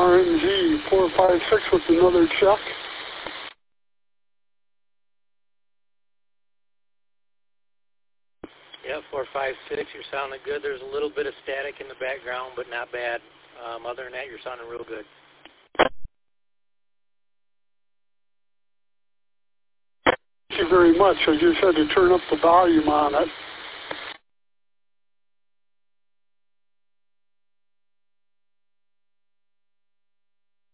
RMG 456 with another check. Yeah, 456, you're sounding good. There's a little bit of static in the background, but not bad. Other than that, you're sounding real good. Thank you very much. I just had to turn up the volume on it.